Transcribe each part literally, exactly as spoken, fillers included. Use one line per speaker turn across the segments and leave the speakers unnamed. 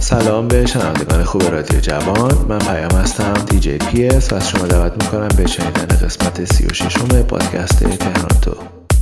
سلام به شنوندگان خوب رادیو جوان، من پیام هستم، دی جی پی اس و از شما دعوت میکنم به شنیدن قسمت سی و ششم پادکست تهران تو.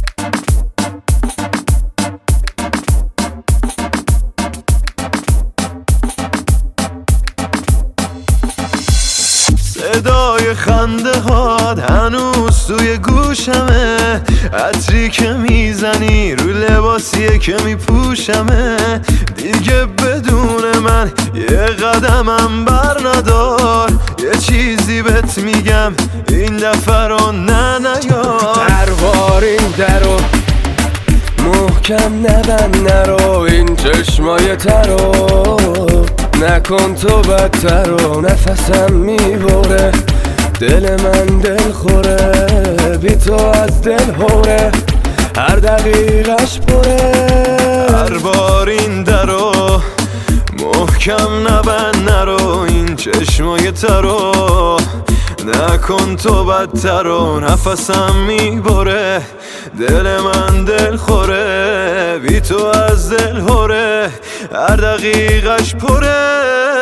صدای خنده هات هنوز توی گوشمه، عطری که میزنی رو لباسیه که میپوشمه. دیگه بدون من یه قدمم بر ندار، یه چیزی بهت میگم این دفعه رو نه نیار.
هر این درو محکم نبند نرو، این چشمای ترو نکن تو بدتر و نفسم میبره، دل من دل خوره بی تو از دل هوره، هر دقیقش پره.
هر بار این درو محکم نبند نرو، این چشمای ترو نکن تو بدتر و نفسم میبره، دل من دل خوره بی تو از دل هوره، هر دقیقش پره.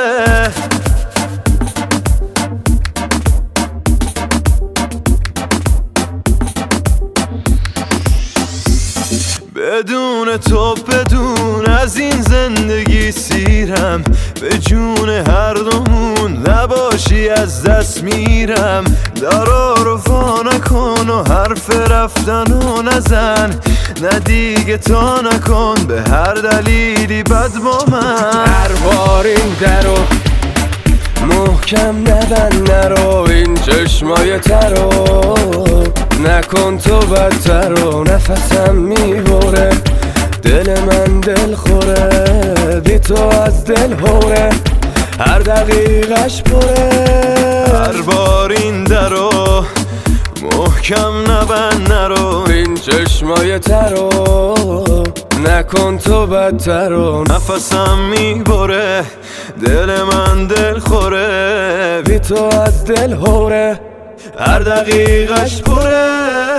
بدون تو بدون از این زندگی سیرم، به جون هر دومون نباشی از دست میرم. درا رو وا نکن و حرف رفتنو نزن، نه دیگه تا نکن به هر دلیلی بد با من.
هر بار این درو محکم نبند نرو، این چشمای ترو نکن تو بدتر و نفسم میبره، دل من دل خوره بی تو از دل هوره، هر دقیقش پره.
هر بار این درو محکم نبند نرو،
این چشمای ترو نکن تو بدتر و
نفسم میبره، دل من دل خوره
بی تو از دل هوره،
هر دقیقش پره.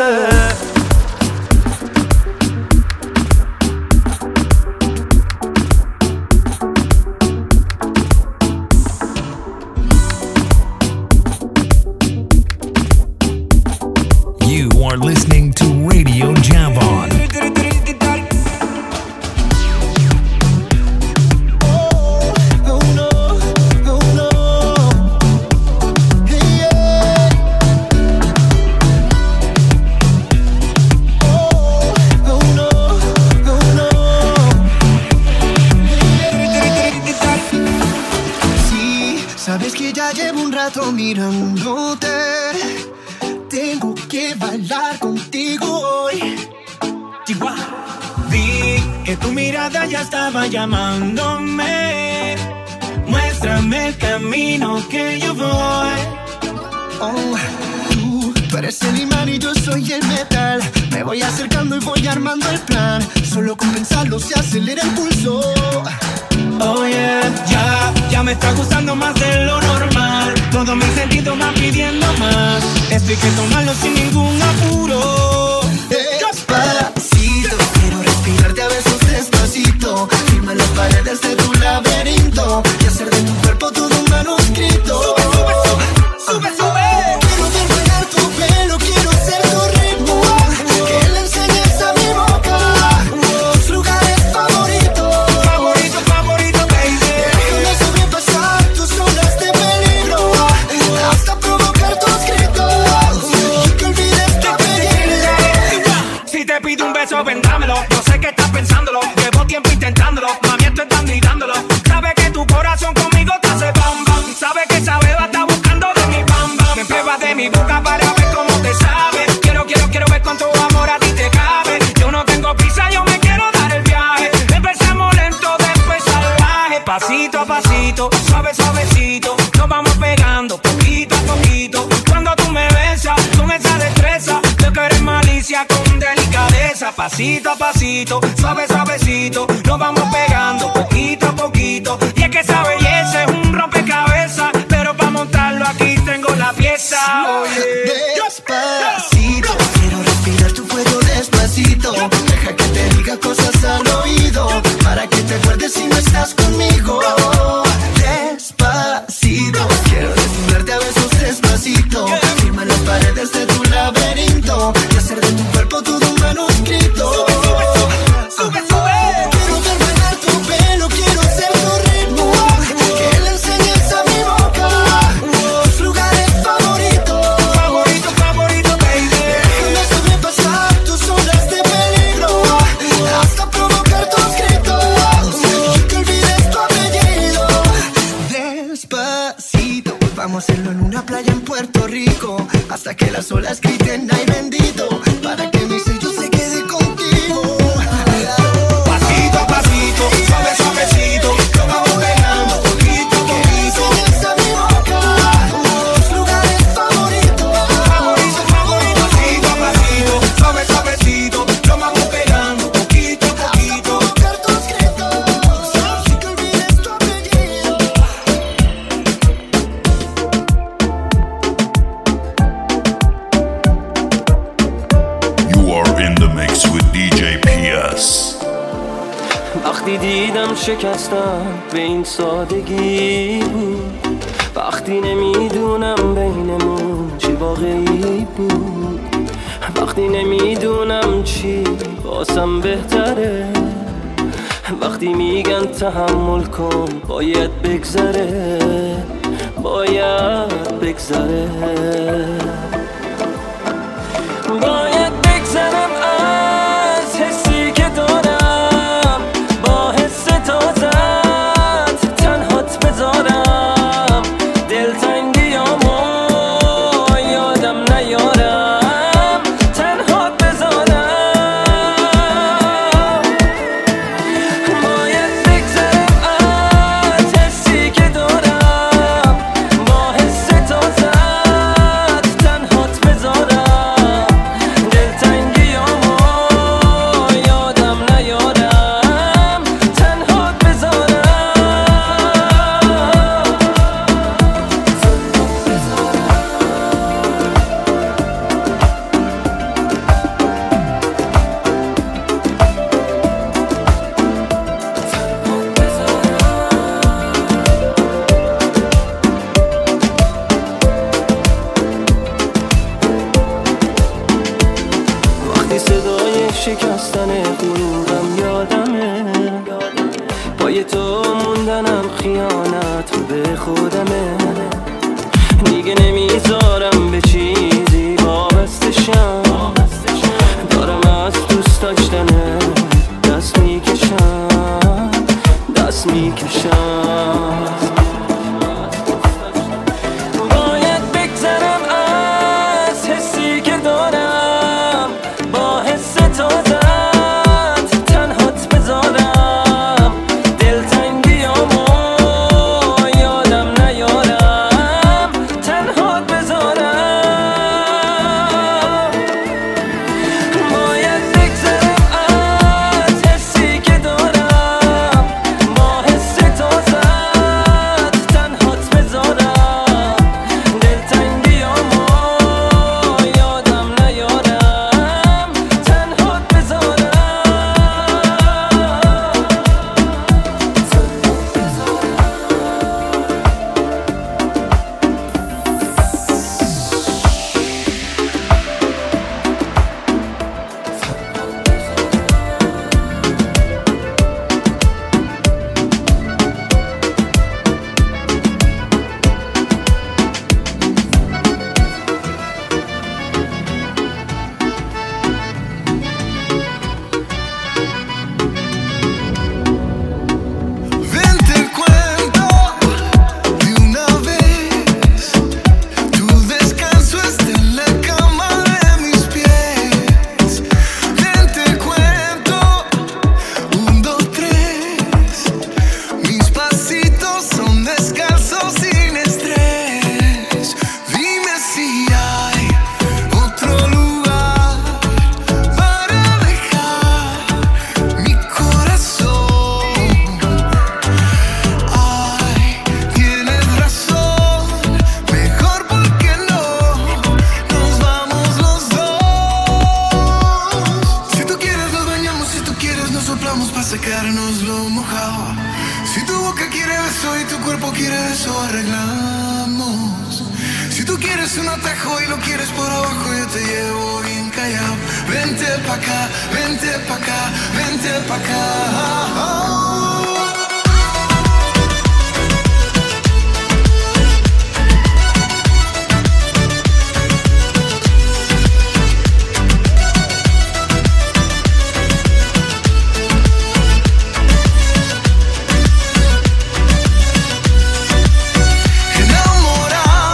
You are listening to Radio Javon.
Sabes que ya llevo un rato mirándote, tengo que bailar contigo hoy.
Vi que tu mirada ya estaba llamándome, muéstrame el camino que yo voy.
Oh, tú, tú eres el imán y yo soy el metal, me voy acercando y voy armando el plan, solo con pensarlo se acelera el pulso.
Oh yeah, ya, ya me está gustando más de lo normal, todos mis sentidos van pidiendo más, esto hay que tomarlo sin ningún apuro.
Despacito, quiero respirarte a besos despacito, firma las paredes de tu laberinto y hacer de tu cuerpo todo un manuscrito.
Sube, sube, sube, sube.
Quiero ver bailar tu pelo, quiero ser tu ritmo, que le enseñes a mi boca tus lugares favoritos.
Favorito, favorito, baby.
Déjame sobrepasar tus zonas de peligro, hasta provocar tus gritos y que olvides que pedirle.
Si te pido un beso, vendámelo. Yo sé que estás pensándolo, llevo tiempo intentándolo, mami estoy dando y dándolo. Sabe que tu corazón conmigo te hace bam bam, sabe que esa beba está buscando de mi bam bam. Me pruebas de mi boca para ver cómo te sabe. Quiero, quiero, quiero ver cuánto amor a ti te cabe. Yo no tengo prisa, yo me quiero dar el viaje. Empezamos lento, después salvaje. Pasito a pasito, suave, suavecito, nos vamos pegando poquito a poquito. Cuando tú me besas con esa destreza, yo que eres malicia con delicadeza. Pasito a pasito, suave, suavecito, nos vamos pegando poquito a poquito. Y es que esa belleza es un rompecabezas, pero para montarlo aquí tengo la pieza. Oye,
Despacito, quiero respirar tu fuego despacito, deja que te diga cosas al oído, para que te acuerdes si no estás conmigo. Vamos a hacerlo en una playa en Puerto Rico, hasta que las olas griten ay bendito, para que mi sello se quede contigo.
Pasito a pasito, suave suavecito, lo vamos pegando poquito a poquito.
Esa mi boca, tus lugares favoritos,
Favorito, favorito. Pasito a pasito, suave suavecito, lo vamos pegando poquito a poquito.
buscar tus gritos, así que olvides tu apellido.
You are in the mix with دی جی پی اس.
وقتی دیدم شکستم به این سادگی بود، وقتی نمیدونم بینمون چی واقعی بود، وقتی نمیدونم چی واسم بهتره، وقتی میگن تحمل کن باید بگذره، باید بگذره، باید بگذرم از حسی که دارم، با حس تازت تنهات بذارم، دلتنگیامو یادم نیارم، تنهات بذارم، باید بگذرم از حسی که دارم، با حس تازت تنهات بذارم، دلتنگیامو یادم نیارم، تنهات بذارم. وقتی صدای شکستن غروبم یادمه، پای تو موندنم خیانت به خودمه، دیگه نمیذارم به چیزی وابسته شم، دارم از دوست داشتنه دست میکشم، دست میکشم، باید بگذرم از حسی که دارم، با حس تازت تنهات بذارم، دلتنگیامو یادم نیارم، تنهات بذارم، باید بگذرم از حسی که دارم، با حس تازت تنهات بذارم، دلتنگیامو یادم نیارم، تنهات بذارم.
Ven te cuento de una vez, tu descanso está en la cama de mis pies. Ven te cuento, un, dos, tres, mis pasitos son descalzos sin estrés. Dime si hay otro lugar para dejar mi corazón. Ay, tienes razón, mejor porque no nos vamos los dos. Si tú quieres nos bañamos, si tú quieres nos soplamos para secarnos lo mojado. Si tu boca quiere beso y tu cuerpo quiere beso, arreglamos. Si tú quieres un atajo y lo quieres por abajo, yo te llevo bien callado. Vente pa' acá, vente pa' acá, vente pa' acá. Enamorado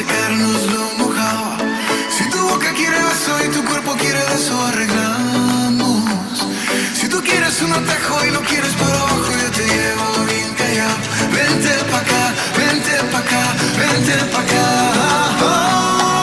secarnos lo mojado. Si tu boca quiere beso y tu cuerpo quiere beso, arreglamos. Si tú quieres un atajo y no quieres para abajo, yo te llevo bien callado. Vente pa' acá, vente pa' acá, vente pa' acá. Oh.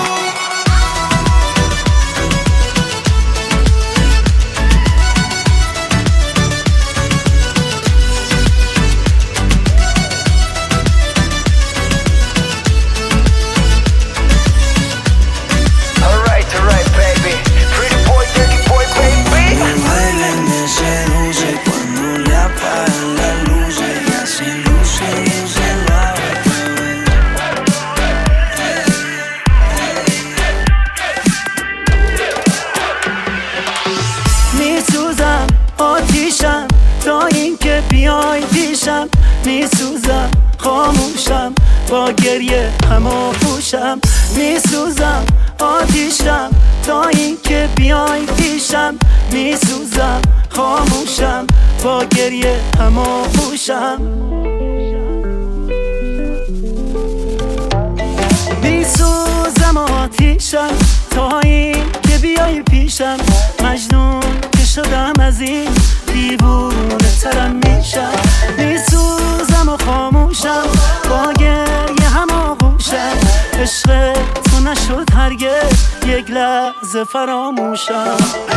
میسوزم خاموشم با گریه همو پوشم میسوزم آتیشم تا این که بیای پیشم میسوزم خاموشم با گریه همو پوشم میسوزم آتیشم تا این که بیای پیشم مجنون که شدم از این دیوونه ترم میشم میسوزم و خاموشم با گریه هم آغوشم عشق تو نشد هرگز یک لحظه فراموشم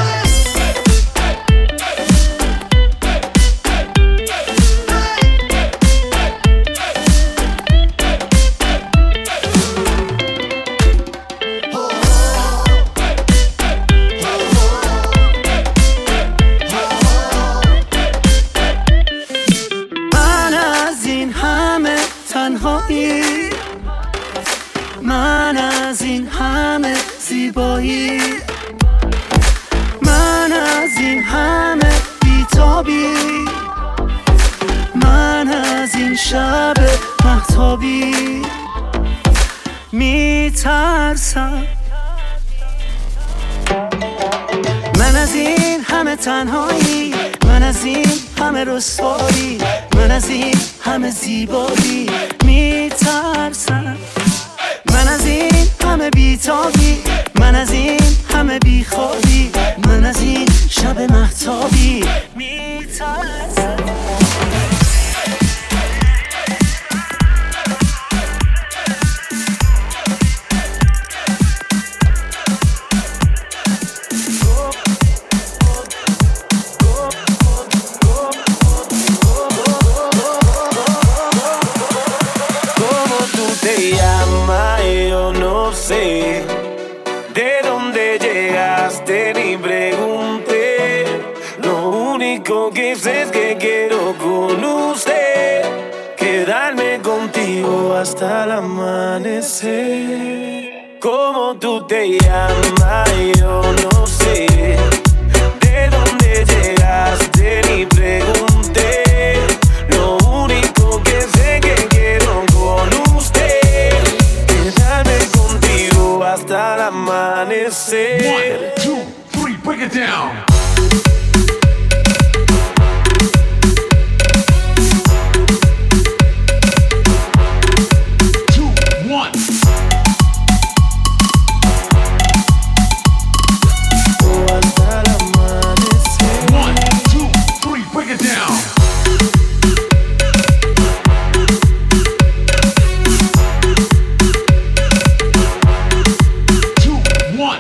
من از این همه زیبایی من از این همه بیتابی من از این شب مهتابی میترسم من از این همه تنهایی من از این همه رسوایی من از این همه زیبایی میترسم من از این همه بیتابی من از این همه بیخوابی من از این شب مهتابی میترسم
de dónde llegaste ni pregunté. Lo único que sé es que quiero con usted quedarme contigo hasta el amanecer. ¿Cómo tú te llamas? Yo no sé. De dónde llegaste ni pregunté. Lo único que sé que quiero con usted quedarme contigo hasta el amanecer.
One, two, three, break it down. Two, one.
Hasta el amanecer.
One, two, three, break it down. Two, one.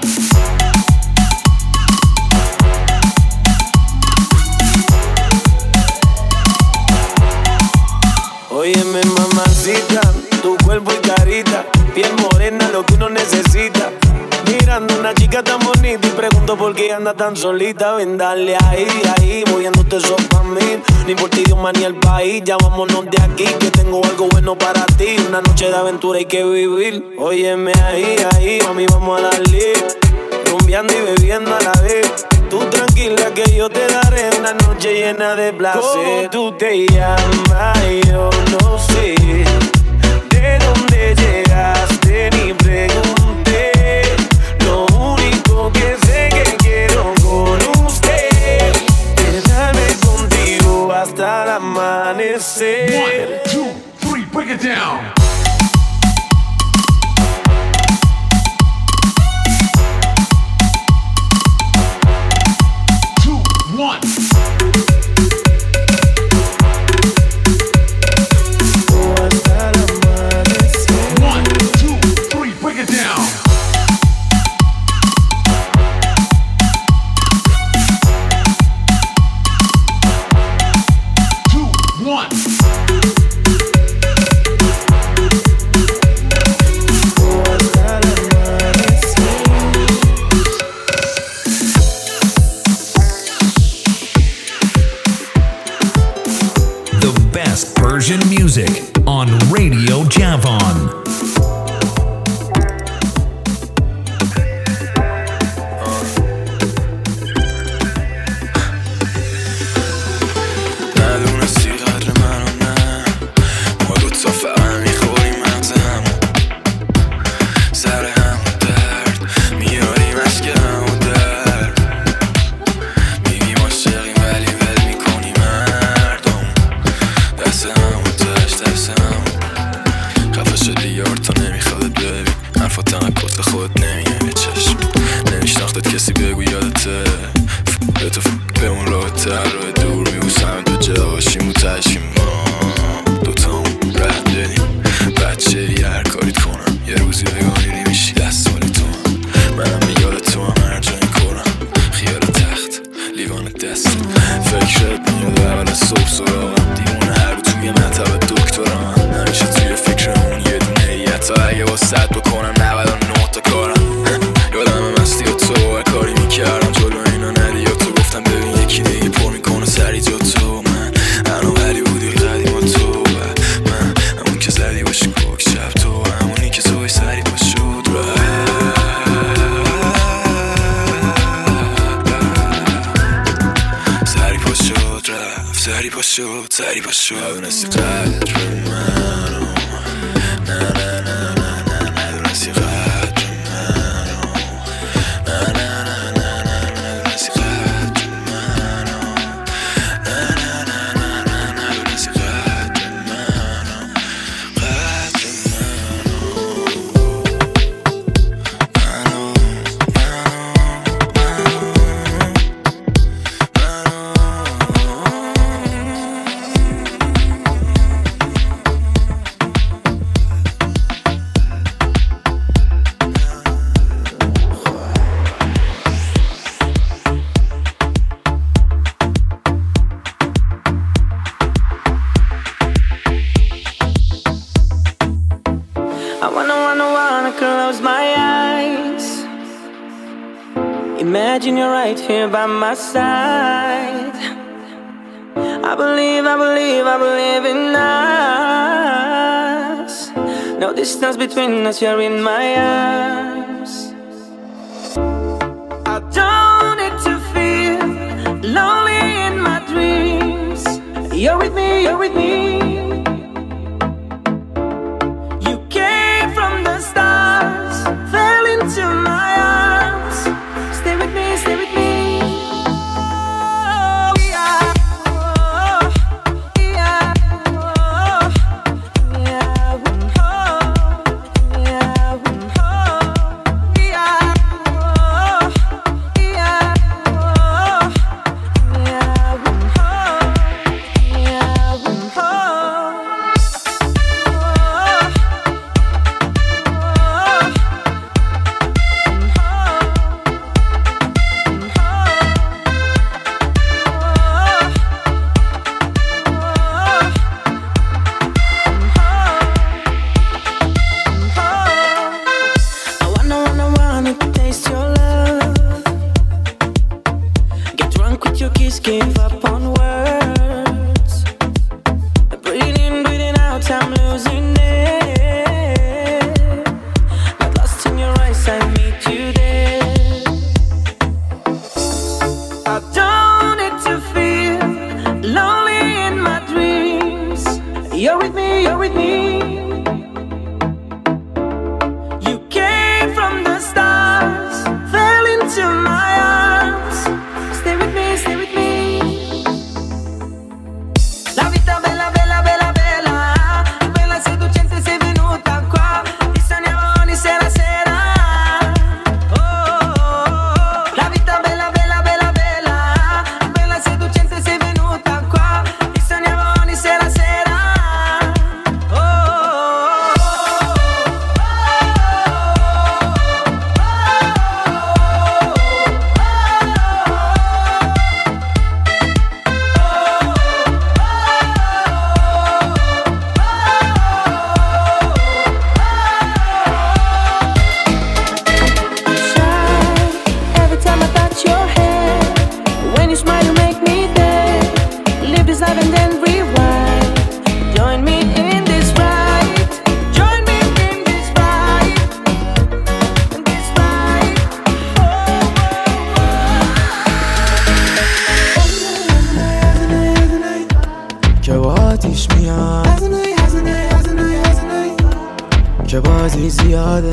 Óyeme, mamacita, tu cuerpo y carita, piel morena, lo que uno necesita. Mirando una chica tan bonita y pregunto por qué anda tan solita. Ven, dale ahí, ahí, moviéndote eso pa' mí. Ni por ti, Dios más ni el país. Ya vámonos de aquí, que tengo algo bueno para ti. Una noche de aventura hay que vivir. Óyeme ahí, ahí, mami, vamos a darle. Rumbeando y bebiendo a la vez. Tú tranquila que yo te daré una noche llena de placer. ¿Cómo tú te llamas? Yo no sé. ¿De dónde llegaste? Ni pregunté. Lo único que sé que quiero con usted quedarme contigo hasta el amanecer.
One, two, three, break it down.
تنکت به خود نمیگم یه چشم نمیشناختت کسی بگو یادته به تو به اون راه تر راه دور میبوسم دو جاشیم و تشکیم ما دوتامون رد بدیم بچه یه هر کاریت کنم یه روزی بگاهی میشی دست مالی تو هم منم میگاد تو هم هر جایی کنم خیال تخت لیوان دست فکرت میاد اول صبح سراغم دیوانه هر رو توی مطب دکترم نمیشه توی فکر اون یه دونه یه تا اگه با صد بکنم نود و نه تا کارم یادم مستی و تو هر کاری میکردم جلو اینا ندی یا تو گفتم ببین یکی دیگه پر میکنه سری جا تو من هنو ولی بودی قدیم و تو من همون که زدی باشی کوک شب تو همونی که توی سری پا شد سری پا شد رفت سری پا شد سری پا شد ندونستی قدر منو نه نه نه نه نه ندونستی قدر منو نه نه نه نه نه ندونستی قدر منو نه نه نه نه نه ندونستی قدر منو قدر
I wanna, wanna, wanna close my eyes. Imagine you're right here by my side. I believe, I believe, I believe in us. No distance between us, you're in my arms. I don't need to feel lonely in my dreams. You're with me, you're with me. Fell into my arms. Stay with me, stay with me. Oh, yeah. Oh, yeah. Oh, yeah. Oh, yeah. Oh, yeah.
give up on words. Breathing in, breathing out, I'm losing it. Got lost in your eyes, I meet you there. I don't need to feel lonely in my dreams. You're with me, you're with me. You came from the stars, fell into my arms. Stay with me, stay with me. La vita bella, bella, bella, bella. Bella seducente, sei venuta qua. Ti sogniamo ogni sera, sera. Oh, oh, oh. La vita bella, bella, bella, bella. Bella seducente, sei venuta qua. Ti sogniamo ogni sera, sera. Oh, oh, every time I touch your hair, when you smile you make me dare. Live this life and then rewind. Join me in this ride. Join me in this ride. In this ride.
که با آتیش میاد که بازی زیاده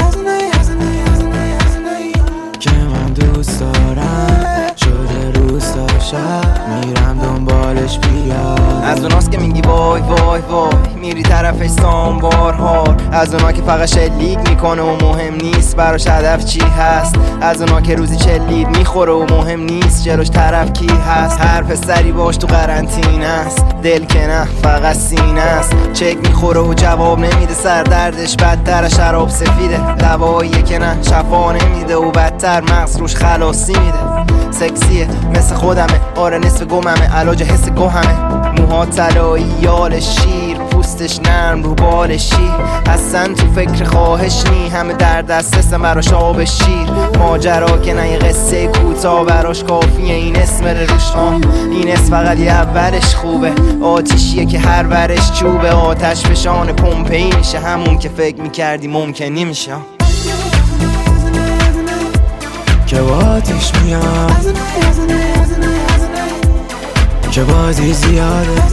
که من دوست دارم شده روز تا شب میرم دنبالش بیاد.
از اوناست که میگی وای وای وای میری طرفش سامبار هار
از اونا که فقط شلیک میکنه و مهم نیست براش هدف چی هست، از اونا که روزی چلید میخوره و مهم نیست جلوش طرف کی هست. هر پسری باش تو قرنطینه است، دل که نه فقط سینه است. چک میخوره و جواب نمیده، سر دردش بدتر شراب سفیده. دواییه که نه شفا نمیده و بدتر مغز روش خلاصی میده. سکسیه مثل خودمه، آره نصف گممه، علاج حس گوهمه. موها طلایی یال شیر، پوستش نرم رو بال شیر. اصلا تو فکر خواهش نی، همه در دست هستم براش آب شیر. ماجرا که نه یه قصه کوتاه براش کافیه این اسم روش. آه این اسم فقط یه اولش خوبه، آتیشیه که هر ورش چوبه. آتش فشان پمپئی میشه، همون که فکر میکردی ممکن نمیشه. که با آتیش میاد، که بازی زیاده،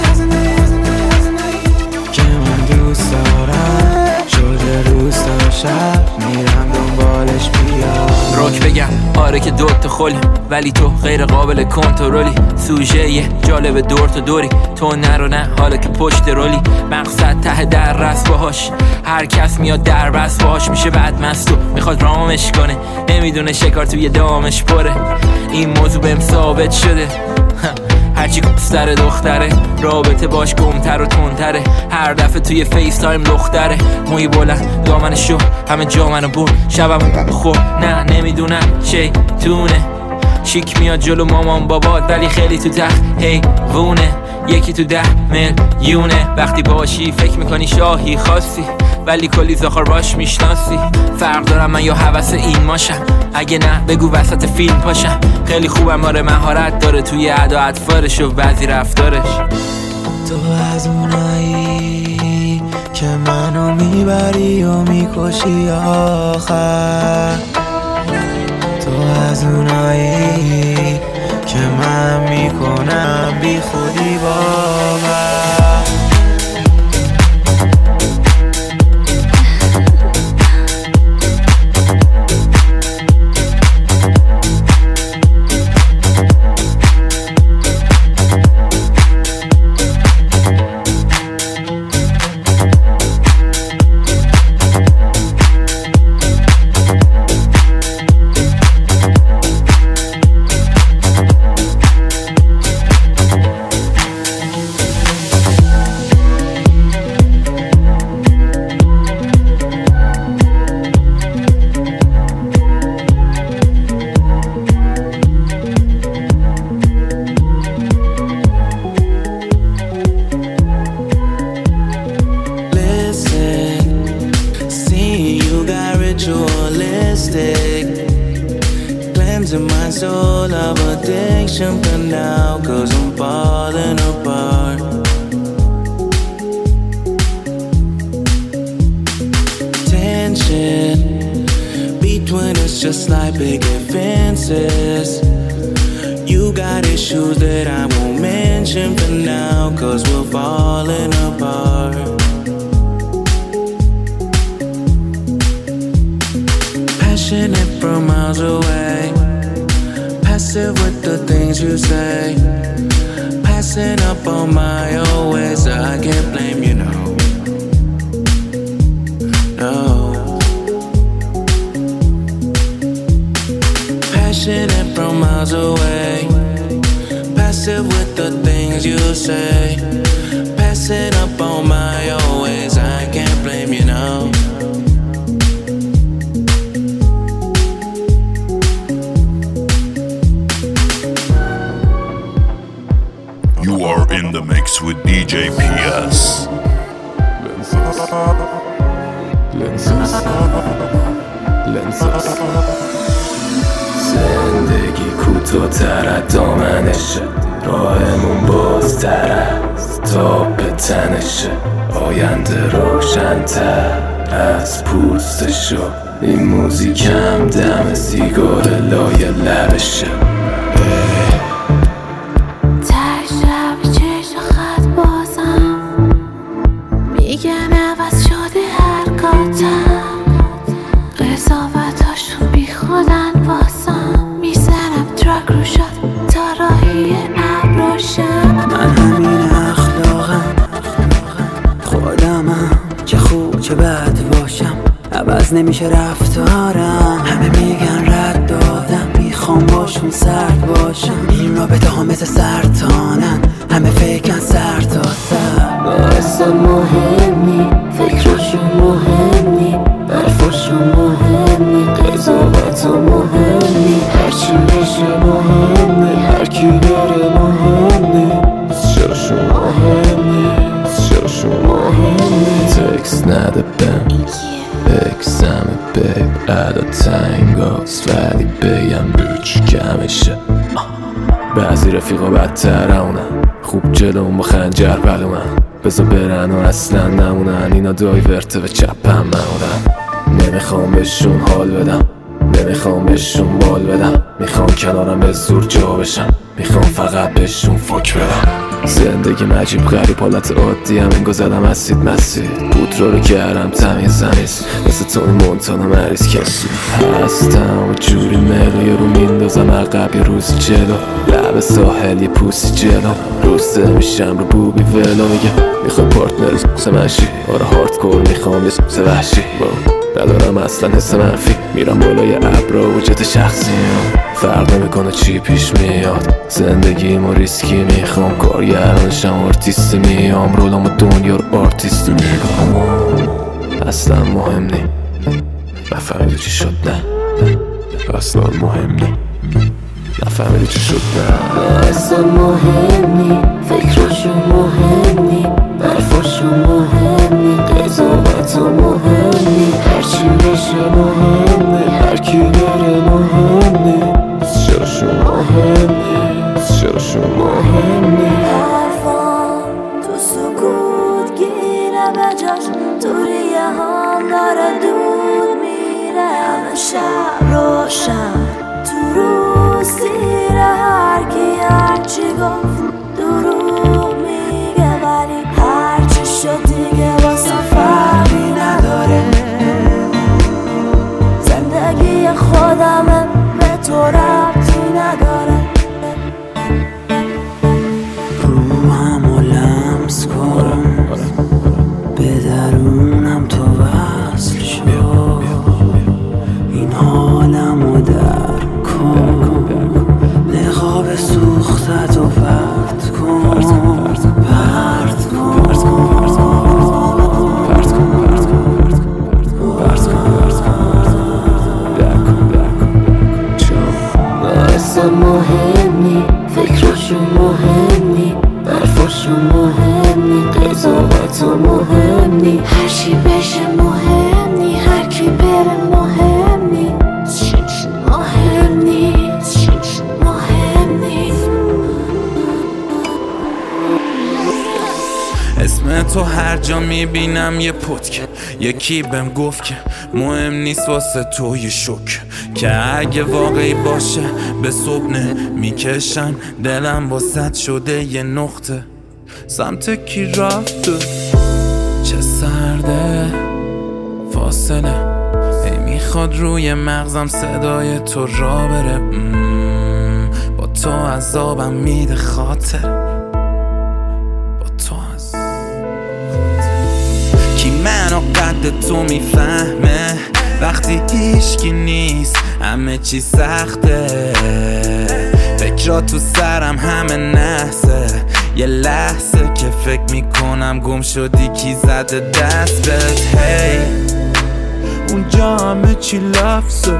که من دوست دارم شده روز تا شب میرم دنبالش بیاد.
روک بگم آره که دوت خلی، ولی تو غیر قابل کنترلی. سوژه یه جالب دور تو دوری، تو نرو نه حالا که پشت رولی. مقصد ته در رس باهاش، هر کس میاد در بس باهاش میشه بعد مستو میخواد رامش کنه، نمیدونه شکار توی دامش پره. این موضوع بهم ثابت شده، هرچی سر دختره رابطه باش گمتر و تندتره. هر دفعه توی فیس تایم دختره، موی بلند دامن شو همه جا منو بر. شبم خور نه نمیدونم شیطونه، شیک میاد جلو مامان بابات ولی خیلی تو تخت حیوونه. یکی تو ده میلیونه، وقتی باشی فکر میکنی شاهی خاصی ولی کلی زاخار باش میشناسی. فرق دارم من یا حوث این ماشم، اگه نه بگو وسط فیلم پاشم. خیلی خوبم آره مهارت داره توی ادا اطفارش و بعضی رفتارش.
تو از اونایی که منو میبری و میکشی آخر، تو از اونایی که من میکنم بی خودی باور. Just like big advances, you got issues that I won't mention for now, cause we're falling apart. Passionate from miles away, passive with the things you say, passing up on my own ways. I can't blame you, no, no. Passionate from miles away, passive with the things you say, passing up on my own ways. I can't blame you, no.
You are in the mix with D J P S.
زندگی کوتاه‌تر از دامنشه، راهمون بازتر از تاب تنشه. آینده روشن‌تر از پوستشو، این موزیکم دم سیگار لای لبشه.
که بعد عوض نمیشه رفتارم. همه میگن رد دادم، میخوام باشون سرد باشم. این رابطه ها مثل سرطانن، همه فکرن سر تا سر.
اصلا مهمی فکرشون مهمی، حرفشون مهمی، قضاوت مهمی، هرچی بشه مهمی، هرکی بره مهمی، چراشون مهمی، چراشون مهمی.
تکس نده بهم اکسمه بیب ادا تنگاست، ولی بگم روچ کمشه. بعضی رفیقا بدتر اونن، خوب جلوم با خنجر بلومن، بذار برن و اصلا نمونن. اینا دایورته و چپم مونن. نمیخوام بهشون حال بدم، نمیخوام بهشون بال بدم، میخوام کنارم به زور جا بشم، میخوام فقط بهشون فک بدم. زندگی مجیب غریب حالت عادی هم انگو زدم اسید مسید، پودرا رو کردم تمیز زمیز، مثل تونی مونتانا مریض کسی هستم و جوری ملو یه رو میندازم عقب یه روز جلو، لب ساحل یه پوسی جلو، روسته میشم رو بوبی ولو. میگه میخوای پارتنر سمشی، آره هاردکور میخوام یه سه وحشی، ندارم اصلا حس منفی، میرم بالای ابرا و جت شخصیم، فرق نمیکنه چی پیش میاد. زندگی ما ریسکی، میخوام کارگردانشم آرتیستی، میام رولم و دنیا رو آرتیستی میگم. اصلا مهم نی نفهمیدی چی شد، نه اصلا مهم نی نفهمیدی چی شد، نه
اصلا مهم نی فکرشون مهم نی، حرفشون مهم نی، قضاوت مهم نی، هرچی بشه مهم نی، هرکی بره مهم نی، چراشون مهم نی، چراشون مهم نی.
حرفام تو سکوت گیره به جاش، تو ریه هم داره دود میره، همه شب روشن تو روز سیره، هرکی هرچی گفت دروغ میگه، ولی هرچی شد دیگه واسه فرقی نداره. زندگی خودمه به تو ربطی نداره.
روحمو لمس کن، به درونم تو وصل شو، این حالمو درک کن، نقاب سوختت و پرت کن، پرت کن.
اصلا مهم نی فکرشون مهم نی، حرفشون مهم نی، قضاوت مهم نی،
هرچی بشه مهم نی، هرکی بره مهم نی، مهم نیست، مهم نیست.
اسم تو هر جا میبینم یه پتک، یکی بهم گفت که مهم نیست واسه تو یه شک، که اگه واقعی باشه به صبح میکشم، دلم واسط شده یه نقطه، سمت کی رفته چه سرده فاصله، ای میخواد روی مغزم صدای تو را بره، مم، با تو عذابم میده خاطر، با تو از کی منو قد تو میفهمه، وقتی هیچکی نیست همه چی سخته، فکرها تو سرم همه نحسه، یه لحظه که فکر میکنم گم شدی کی زده دست بهت، هی اونجا همه چی لفظه،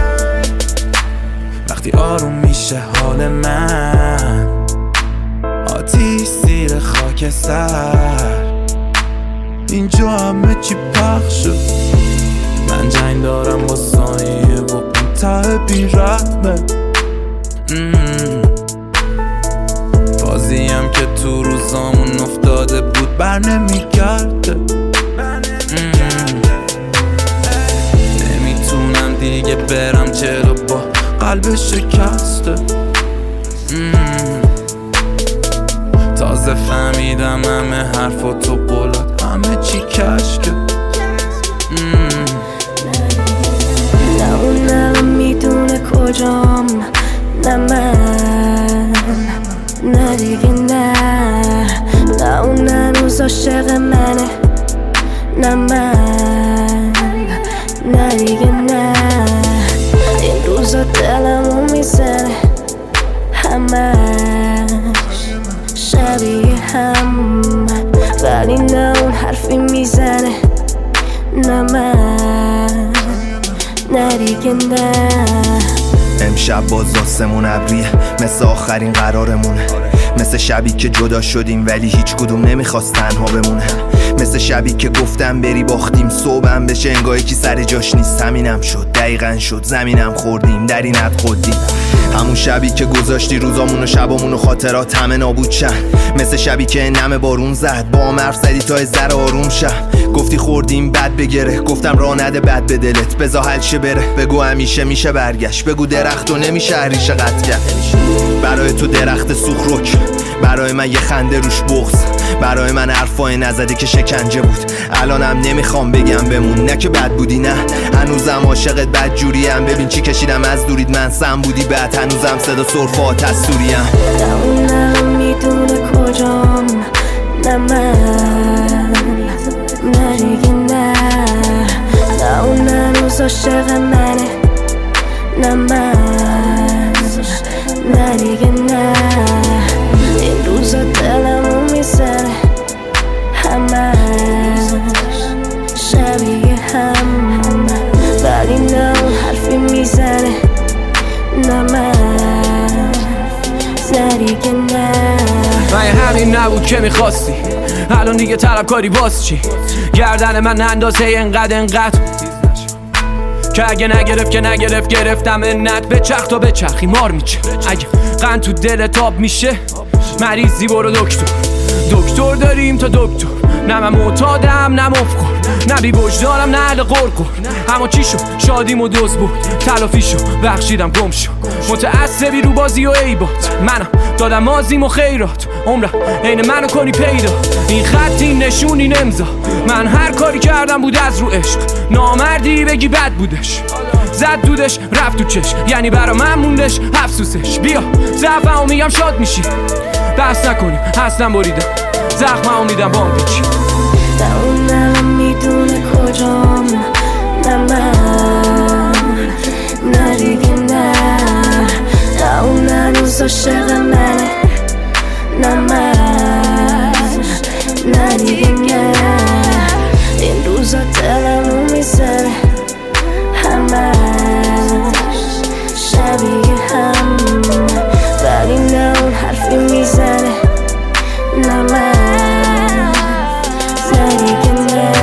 وقتی آروم میشه حال من، آتیش زیر خاک سر، اینجا همه چی پخشه، من جنگ دارم با ثانیه و اون ته بی‌رحمه، بازیم که تو روزامون افتاده بود بر نمیگرده، نمیتونم دیگه برم جلو با قلب شکسته، تازه فهمیدم همه حرف و تو قولات همه چی کشکه،
نه اونم میدونه کجام، نه من، نه دیگه نه، نه اون هنوز عاشق منه، نه من، نه دیگه نه.
امشب باز آسمون ابریه مثل آخرین قرارمونه، مثل شبی که جدا شدیم ولی هیچ کدوم نمیخواست تنها بمونه، مثل شبی که گفتم بری باختیم صبحم بشه انگاه کی سر جاش نیست. همینم شد دقیقاً شد زمینم خوردیم در این حد خودیم، همون شبی که گذاشتی روزامون و شبامون و خاطرات همه نابود شن، مثل شبی که نم بارون زد با هم حرف زدی تا ذره آروم شم، گفتی خوردیم بد بگره گفتم راه نده بد به دلت بذار حل شه بره، بگو همیشه میشه برگشت، بگو درخت و نمیشه ریشه قطع کرد. برای تو درخت سوخروک، برای من یه خنده روش بغض، برای من حرفای نزده که شکنجه بود، الانم نمیخوام بگم بمون، نه که بد بودی نه هنوزم عاشقت بد جوریم، ببین چی کشیدم از دورید من سم بودی بعد هنوزم صدا سرفات از سوریم.
نه اونم میدونه کجام، نه من، نه دیگه نه. نه اون هنوز عاشق منه، نه من، نه دیگه نه. این روزا دلمو میزنه همش شبیه هم، ولی نه اون حرفی میزنه، نه من، نه دیگه نه.
من همین نبود که میخواستی، الان دیگه طلبکاری باز چی؟ گردن من اندازه انقدر انقدر که اگه نگرفت که نگرفت گرفتم انت به چرخ تا به چرخی مار میچه. اگه قند تو دل تاب میشه مریضی برو دکتر، دکتر داریم تا دکتر، نه من معتادم نه مفکر، نه بی وجدانم نه اهل قرقر. اما چی شد شادیم و دوز بود تلافی شد بخشیدم گم شد، متعصبی رو بازی و عیبات، منم دادم مازیم و خیرات، عمرم عین منو کنی پیدا، این خط این نشون این امضا، من هر کاری کردم بود از رو عشق، نامردی بگی بد بودش، زد دودش رفت تو چش، یعنی برا من موندش افسوسش. بیا ضعفمو میگم شاد میشی، بس نکنیم اصلا بریدم زخممو میدم با هم پیچی.
نه اونم میدونه کجام، نه من، نه دیگه نه. نه اون هنوز عاشق منه، نه من، نه دیگه نه. این روزا دلمو میزنه همش شبیه هم، ولی نه اون حرفی میزنه، نه من، نه دیگه نه.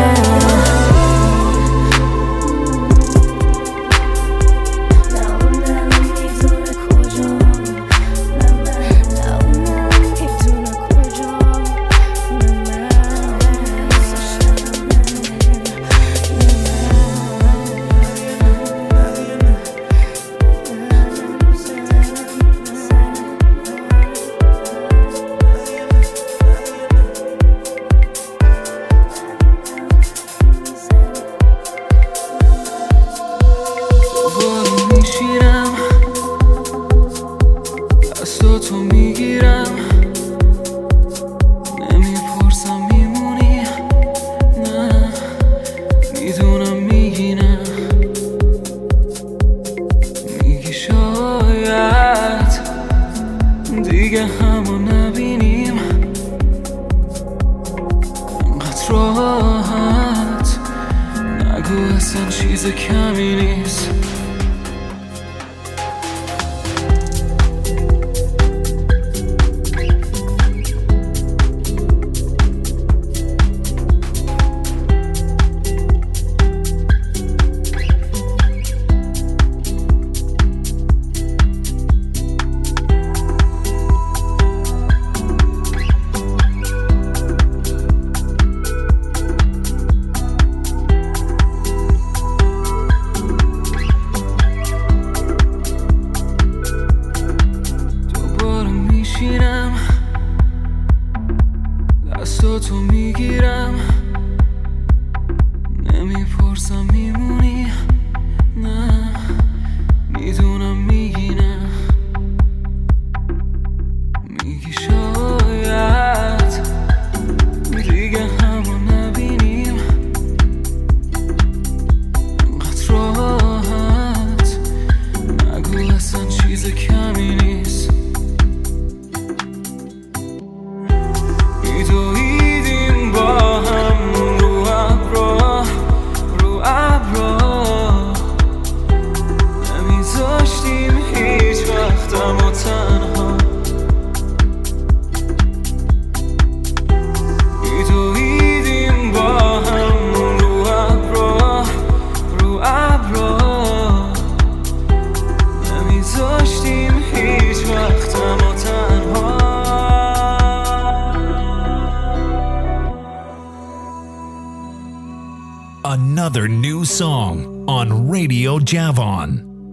on Radio Javon.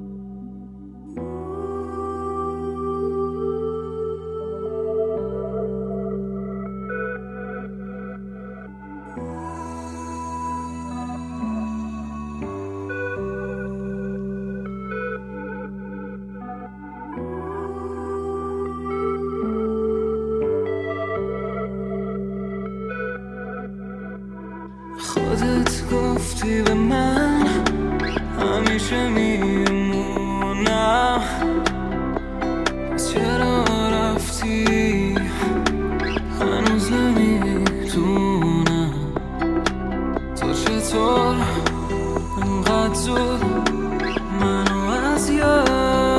خودت گفتی به من همیشه میمونم، پس چرا رفتی؟ هنوز نمیدونم تو چطور انقدر زود منو از یاد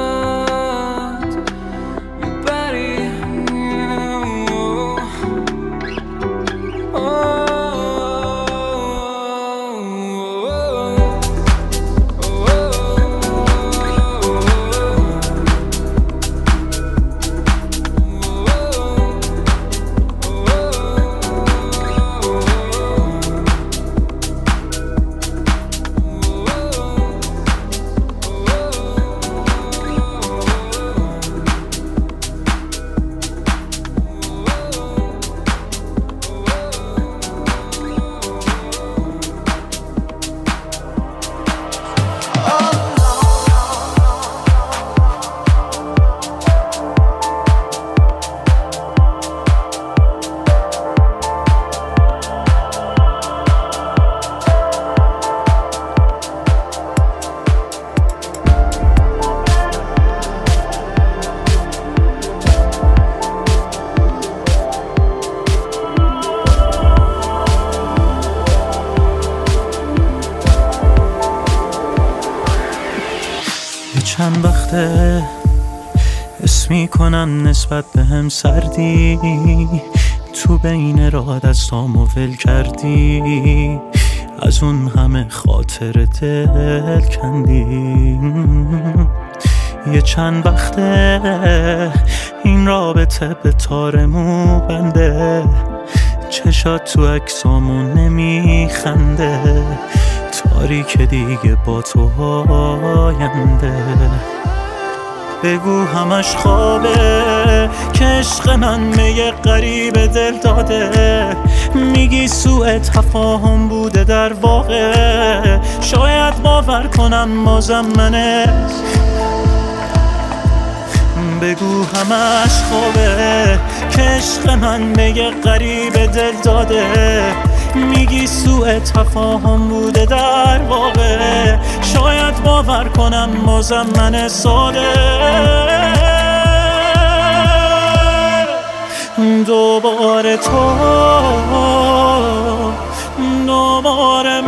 میبری.
چند وقته حس میکنم نسبت به هم سردی، تو بین راه دستامو ول کردی، از اون همه خاطر دل کندی. یه چند وقته این رابطه به تارمو بنده، چشات تو عکسامون نمیخنده، تاریک دیگه با تو آینده. بگو همش خوابه که عشق من به یه غریب دل داده، میگی سوء تفاهم بوده در واقع، شاید باور کنم بازم منه. بگو همش خوابه که عشق من به یه غریب دل داده، میگی سوء تفاهم بوده در واقع، شاید باور کنم بازم من ساده. دوباره تو دوباره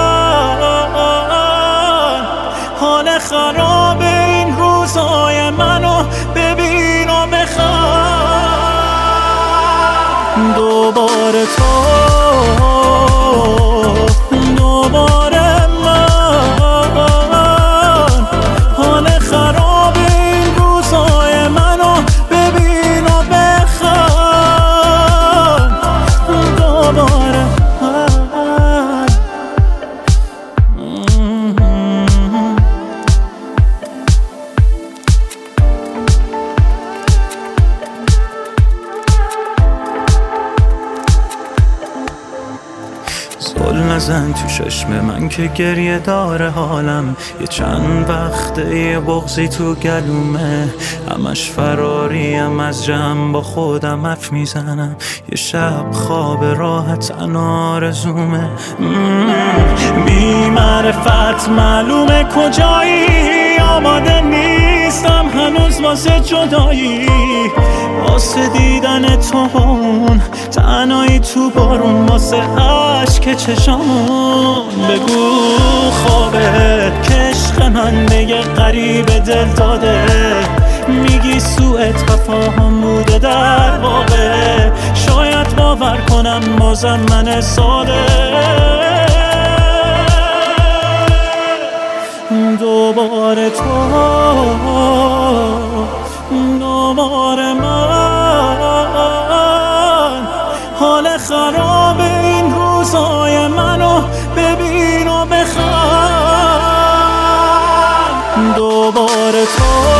من، حال خراب این روزای منو ببین و بخواه. دوباره تو دوباره من، حال خراب این روزای منو ببین و بخواه. دوباره من زل نزن تو چشم من که گریه داره حالم، یه چند وقته یه بغضی تو گلومه، همش فراریم از جمع با خودم حرف میزنم، یه شب خواب راحت آرزومه. بی معرفت معلومه کجایی، آماده نیستم هنوز واسه جدایی، واسه دیدن تو اون تنهایی تو بارون، واسه عشق چشامون. بگو خوابه که عشق من به یه غریب دل داده، میگی سوء تفاهم بوده در واقع، شاید باور کنم بازم من ساده. دوباره تو دوباره من، حال خراب این روزای منو ببین و بخواه. دوباره تو